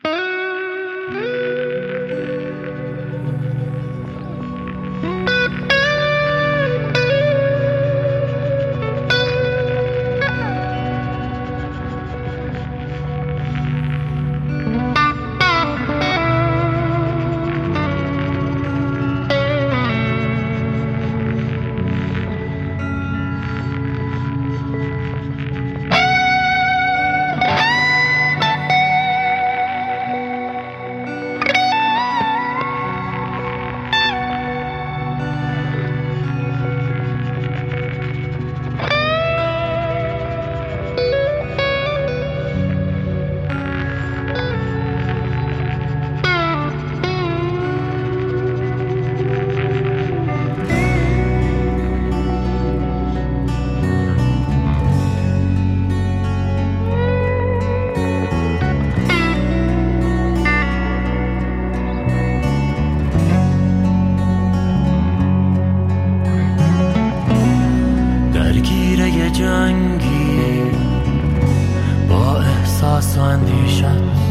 جنگی با احساس و اندیشت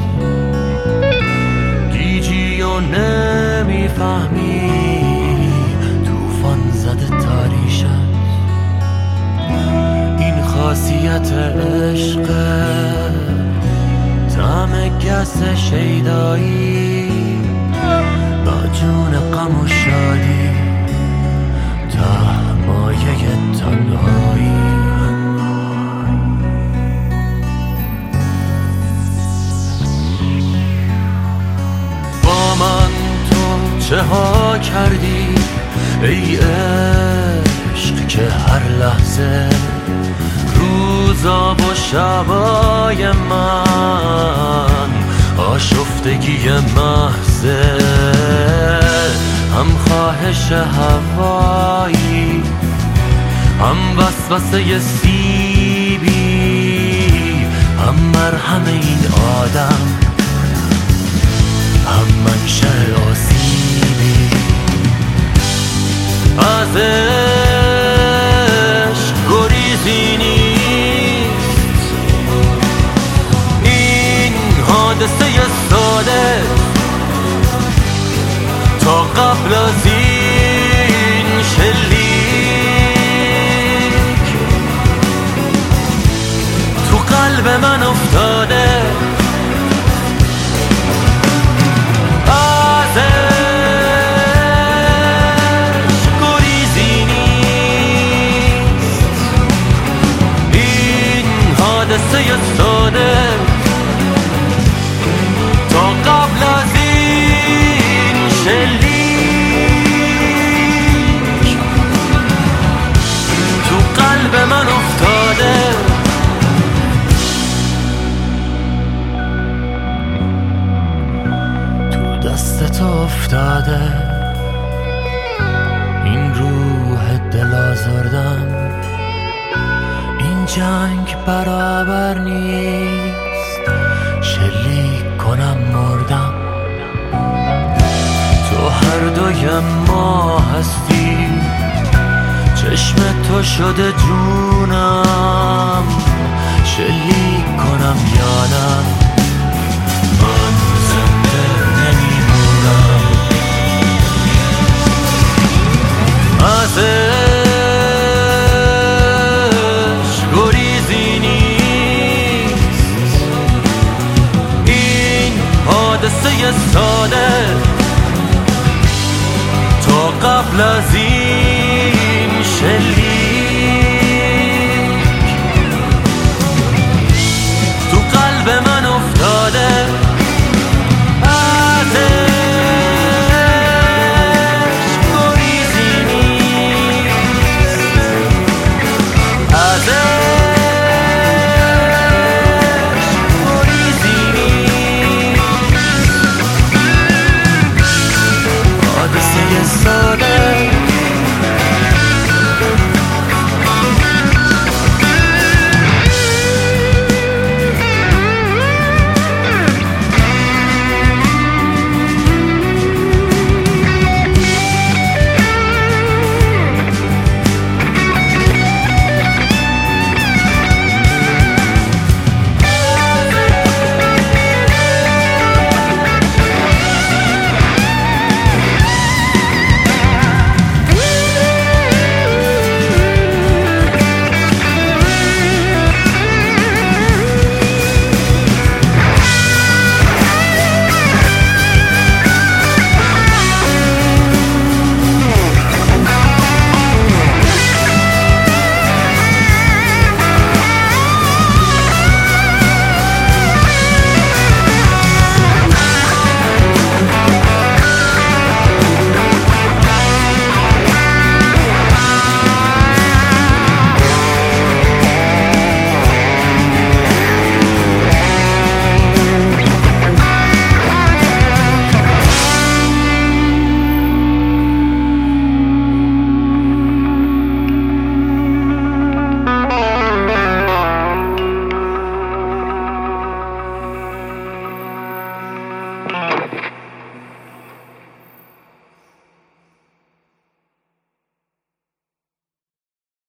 گیجی و نمیفهمی توفان زده تاریشت. این خاصیت عشق طعم گس شیدایی با جون غم و شادی تا مایه تنهایی. با من تو چه ها کردی ای عشق که هر لحظه روزا و شبای من آشفتگی محضه، هم خواهش هوایی هم وسوسه سیبی، هم مرهم این آدم هم منشأ آسیبی. از عشق گریزی نیست، این حادثه ساده تا قبل از این شلیک تو قلب من افتاده. از عشق گریزی نیست، این حادثه ساده تا قبل از این شلیک تو قلب من افتاده. تو دستت افتاده این روح دل آزردم، این جنگ برابر نیست شلیک کنم مردم. تو هر دوی ما هستی، چشم تو شده جونم، شلیک کنم یا نه من زنده نمیمونم. از عشق گریزی نیست، این حادثه ساده تا قبل از این